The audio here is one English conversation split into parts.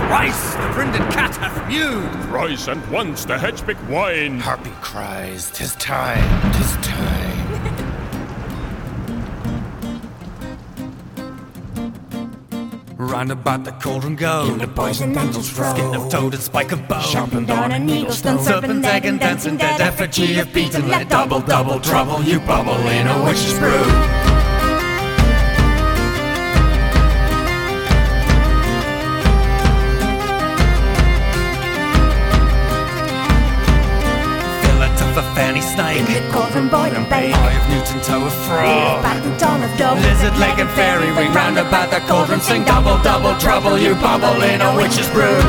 Thrice the brinded cat hath mewed. Thrice and once the hedgepick whined. Harpy cries, 'tis time, 'tis time. Round about the cauldron go, the boys and angels roll. Skin of toad and spike of bone, Sharpened on an eagle stone. serpent egg and dancing dead effigy of beaten. Let double, double trouble you bubble in a witch's brew. A fanny snake, The cauldron boil and bake. eye of Newton, toe of frog, Battle dawn of dove. lizard leg and fairy ring. Round about the cauldron sing double, double trouble you bubble in a witch's brew.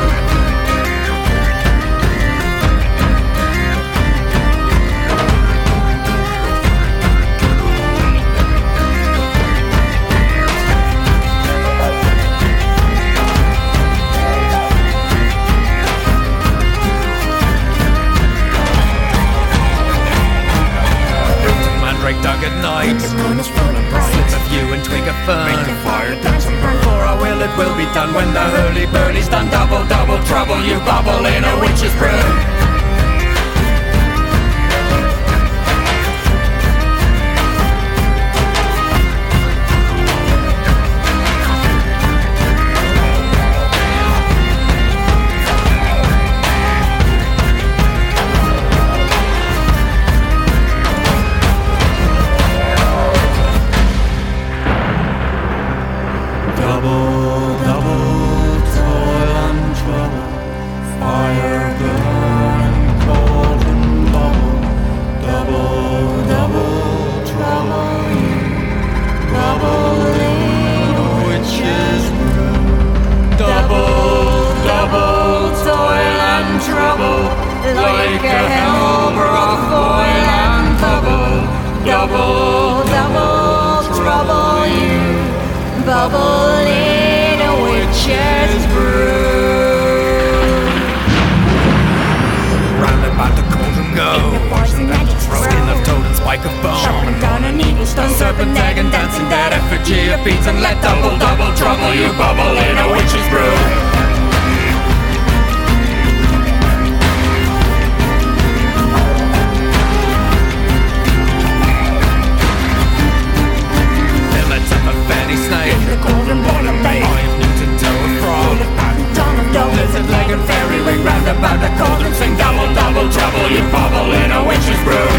Dug at night, The moon is full and bright. slip of yew and twig of fern. Make the fire dance and burn. For our will it will be done when the hurly-burly's done. Double, double trouble you bubble in a witch's brew. Double, double toil and trouble, fire burn, cauldron bubble. Double, double trouble you, bubble in a witch's brew. Double, double toil and trouble, like a hellbrook foil and bubble. Double, double trouble you, bubble in a witch's brew. Round about the cauldron go, The boys and angels skin of roll. toad and spike of bone. Sharpened on an eagle stone. Serpent egg and dancing dead effigy of beaten. Let double, double trouble you bubble in a witch's brew. Fillets of a fanny snake, The cauldron boil and bake. eye of Newton, toe of frog, Battle dawn of dove. lizard leg and fairy ring. Round about the cauldron sing double, double trouble you bubble in a witch's brew.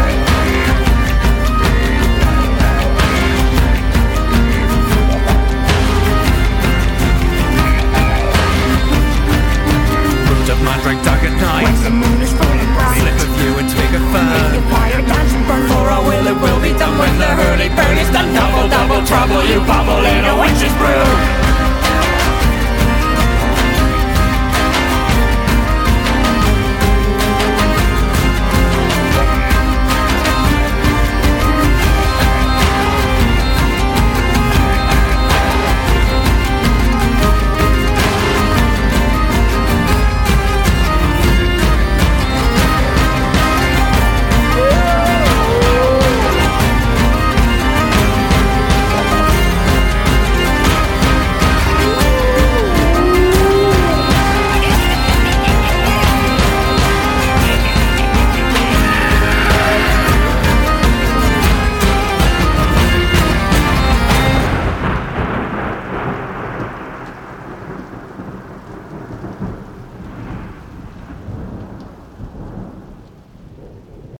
Root of mandrake dug at night, The moon is full and bright. slip of yew and twig of fern. The fire dance and burn. For our will it will be done when the hurly-burly's done. Double, double trouble you bubble in a